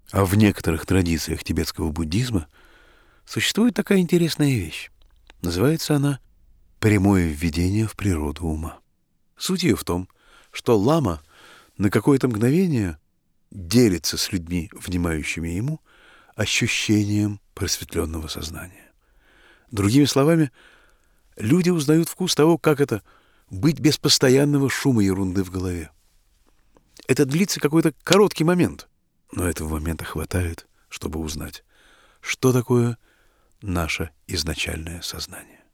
А в некоторых традициях тибетского буддизма существует такая интересная вещь. Называется она «прямое введение в природу ума». Суть ее в том, что лама на какое-то мгновение делится с людьми, внимающими ему, ощущением просветленного сознания. Другими словами, люди узнают вкус того, как это быть без постоянного шума ерунды в голове. Это длится какой-то короткий момент, но этого момента хватает, чтобы узнать, что такое наше изначальное сознание.